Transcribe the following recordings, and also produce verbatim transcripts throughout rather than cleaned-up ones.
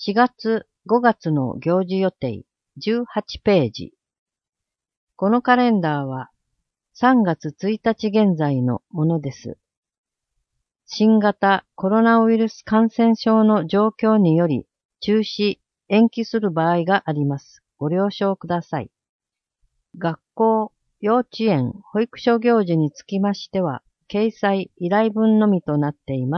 しがつ、ごがつの行事予定じゅうはちページ。このカレンダーはさんがつついたち現在のものです。新型コロナウイルス感染症の状況により中止、延期する場合があります。ご了承ください。学校、幼稚園、保育所行事につきましては、掲載依頼文のみとなっています。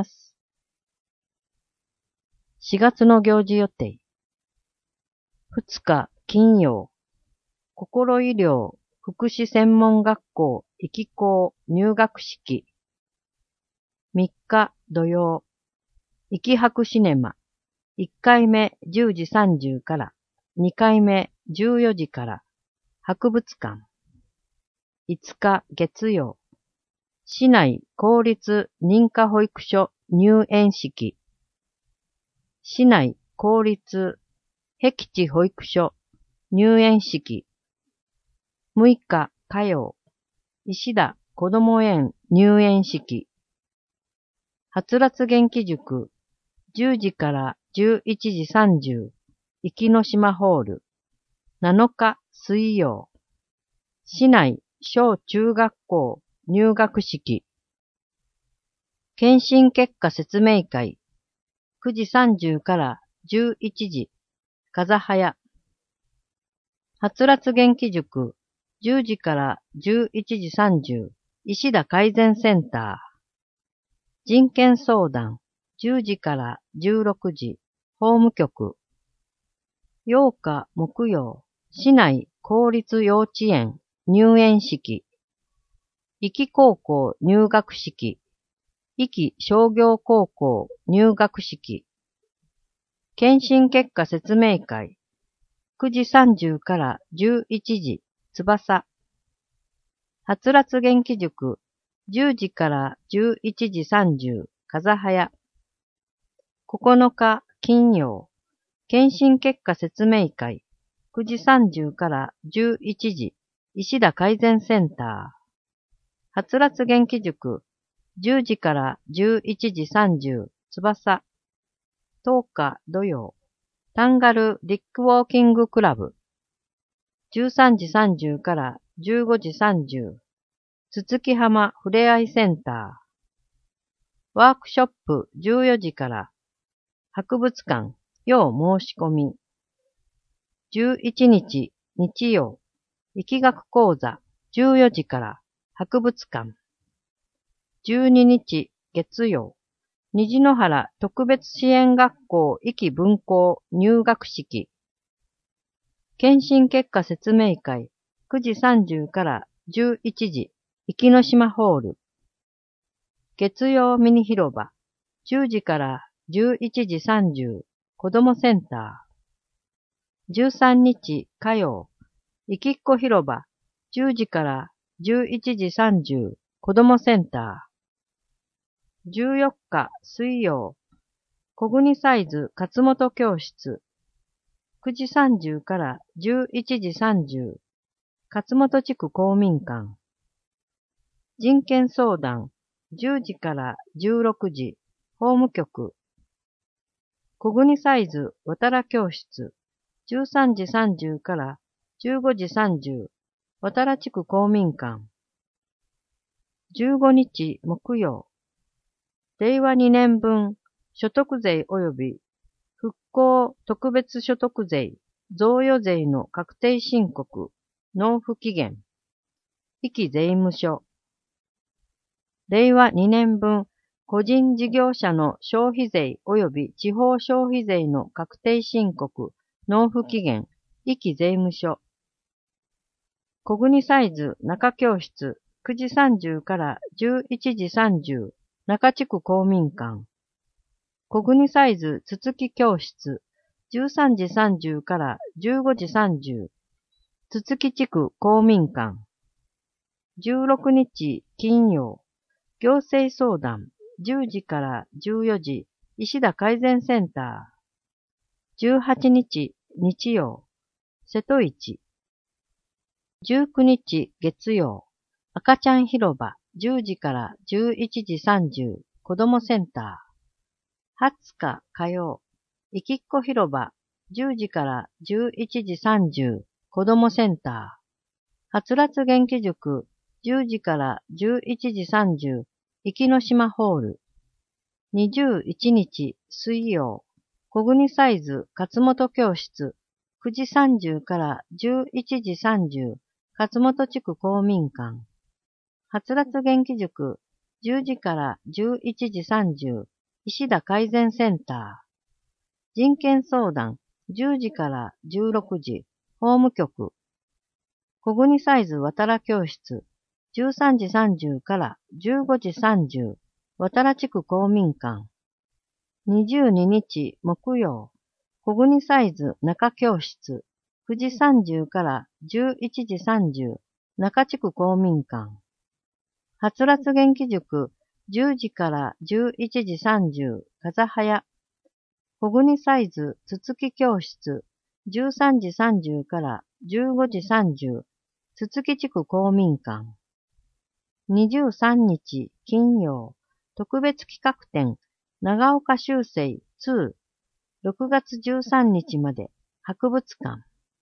しがつの行事予定。ふつか金曜、心医療福祉専門学校いき校入学式。みっか土曜、いき博シネマ。いっかいめじゅうじさんじゅうから、にかいめじゅうよじから、博物館。いつか月曜、市内公立認可保育所入園式。市内公立僻地保育所入園式。むいか火曜、石田こども園入園式。はつらつ元気塾じゅうじからじゅういちじさんじゅう、壱岐島ホール。なのか水曜、市内小中学校入学式。検診結果説明会くじさんじゅうからじゅういちじ、風早。はつらつ元気塾じゅうじからじゅういちじさんじゅう、石田改善センター。人権相談じゅうじからじゅうろくじ、法務局。ようか木曜、市内公立幼稚園入園式。壱岐高校入学式。壱岐商業高校入学式。検診結果説明会くじさんじゅうからじゅういちじ、翼。はつらつ元気塾じゅうじからじゅういちじさんじゅう、風早。ここのか金曜、検診結果説明会くじさんじゅうからじゅういちじ、石田改善センター。はつらつ元気塾じゅうじからじゅういちじさんじゅう、翼。とおか土曜、タンガルディックウォーキングクラブ。じゅうさんじさんじゅうからじゅうごじさんじゅう、つつきはまふれあいセンター。ワークショップじゅうよじから、博物館、要申し込み。じゅういちにち日曜、疫学講座じゅうよじから、博物館。じゅうににち月曜、虹の原特別支援学校壱岐分校入学式。検診結果説明会くじさんじゅうからじゅういちじ、壱岐島ホール。月曜ミニ広場じゅうじからじゅういちじさんじゅう、子どもセンター。じゅうさんにち火曜、壱岐っ子広場じゅうじからじゅういちじさんじゅう、子どもセンター。じゅうよっか水曜、小国サイズ勝本教室。くじさんじゅうからじゅういちじさんじゅう、勝本地区公民館。人権相談じゅうじからじゅうろくじ、法務局。小国サイズ渡良教室。じゅうさんじさんじゅうからじゅうごじさんじゅう、渡良地区公民館。じゅうごにち木曜。れいわにねんぶん所得税及び復興特別所得税、贈与税の確定申告、納付期限。壱岐税務署。れいわにねんぶん個人事業者の消費税及び地方消費税の確定申告、納付期限、壱岐税務署。小国サイズ中教室くじさんじゅうからじゅういちじさんじゅう、中地区公民館。小国サイズつつき教室じゅうさんじさんじゅうからじゅうごじさんじゅう、つつき地区公民館。じゅうろくにち金曜、行政相談じゅうじからじゅうよじ、石田改善センター。じゅうはちにち日曜、瀬戸市。じゅうくにち月曜、赤ちゃん広場じゅうじからじゅういちじさんじゅう、子どもセンター。はつか火曜、 いきっこ広場、じゅうじからじゅういちじさんじゅう、子どもセンター。はつらつ元気塾、じゅうじからじゅういちじさんじゅう、生きの島ホール。にじゅういちにち水曜、小国サイズ勝本教室、くじさんじゅうからじゅういちじさんじゅう、勝本地区公民館。はつらつ元気塾、じゅうじからじゅういちじさんじゅう、石田改善センター。人権相談、じゅうじからじゅうろくじ、法務局。小国サイズ渡良教室、じゅうさんじさんじゅうからじゅうごじさんじゅう、渡良地区公民館。にじゅうににち木曜、小国サイズ中教室、くじさんじゅうからじゅういちじさんじゅう、中地区公民館。はつらつ元気塾、じゅうじからじゅういちじさんじゅう、風早。小国サイズつつき教室、じゅうさんじさんじゅうからじゅうごじさんじゅう、つつき地区公民館。にじゅうさんにち金曜、特別企画展、長岡修正に、ろくがつじゅうさんにちまで、博物館。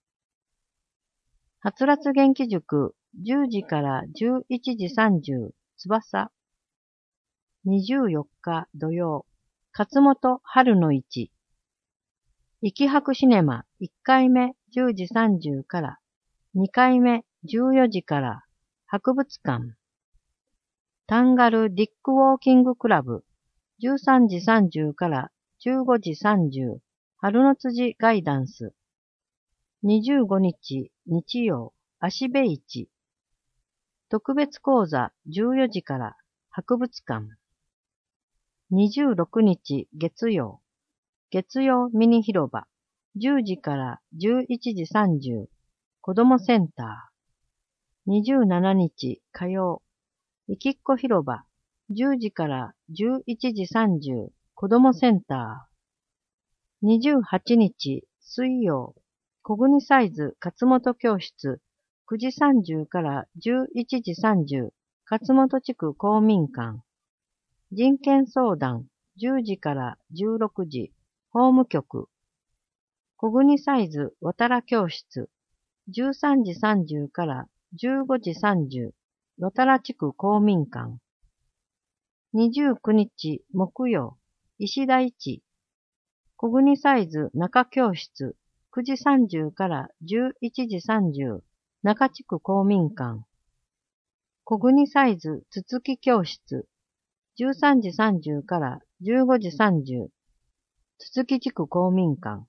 はつらつ元気塾、じゅうじからじゅういちじさんじゅう、翼。にじゅうよっか土曜、勝本春の市。生き博シネマいっかいめじゅうじさんじゅうからにかいめじゅうよじから博物館。タンガルディックウォーキングクラブじゅうさんじさんじゅうからじゅうごじさんじゅう春の辻ガイダンス。にじゅうごにち日曜足部市。特別講座じゅうよじから博物館。にじゅうろくにち月曜月曜ミニ広場、じゅうじからじゅういちじさんじゅう、子どもセンター。にじゅうしちにち火曜、いきっこ広場、じゅうじからじゅういちじさんじゅう、子どもセンター。にじゅうはちにち水曜、小国サイズ勝本教室、くじさんじゅうからじゅういちじさんじゅう、勝本地区公民館。人権相談、じゅうじからじゅうろくじ、法務局。小国サイズ渡良教室、じゅうさんじさんじゅうからじゅうごじさんじゅう、渡良地区公民館。にじゅうくにち木曜、石田一。小国サイズ中教室、くじさんじゅうからじゅういちじさんじゅう、中地区公民館。小国サイズつつき教室、じゅうさんじさんじゅうからじゅうごじさんじゅう、つつき地区公民館。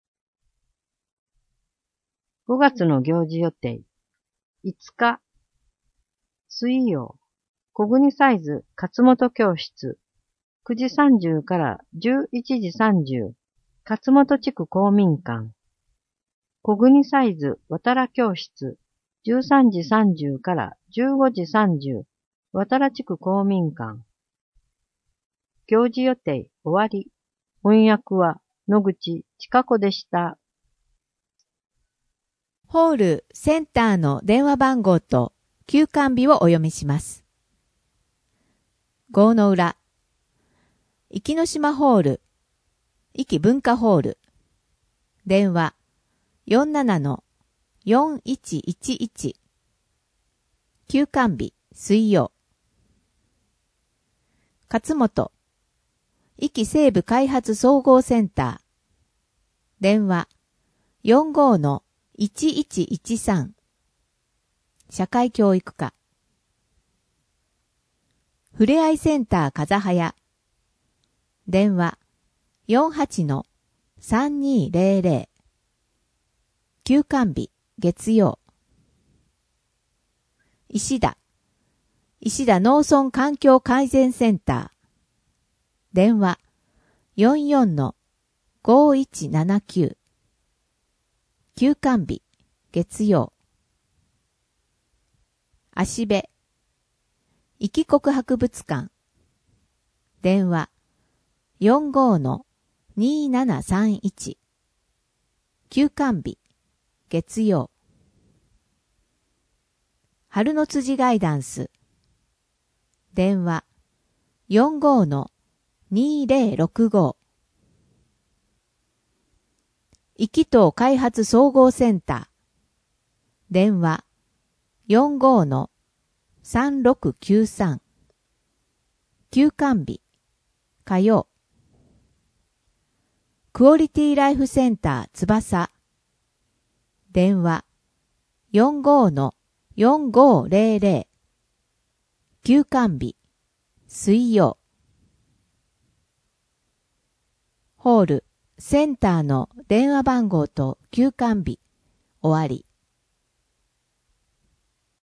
ごがつの行事予定。いつか、水曜、小国サイズ勝本教室、くじさんじゅうからじゅういちじさんじゅう、勝本地区公民館。小国サイズ渡良教室、じゅうさんじさんじゅうからじゅうごじさんじゅう、渡良地区公民館。行事予定終わり。翻訳は野口千佳子でした。 ホールセンターの電話番号と休館日をお読みします。郷の浦、壱岐の島ホール、壱岐文化ホール、電話 よんななのよんいちいちいち、休館日水曜。勝本、壱岐西部開発総合センター、電話 よんごのいちいちいちさん、社会教育課。ふれあいセンター風早、電話 よんはちのさんにーぜろぜろ、休館日月曜。石田、石田農村環境改善センター、電話 よんよんのごいちななきゅう、休館日月曜。芦部、壱岐国博物館、電話 よんごのにななさんいち、休館日月曜。春の辻ガイダンス、電話 よんごのにぜろろくご、 生きと開発総合センター。電話 よんごー さんろくきゅうさん。休館日、火曜。クオリティライフセンター翼。電話 よんごー よんごーぜろぜろ。休館日、水曜。ホール、センターの電話番号と休館日、終わり。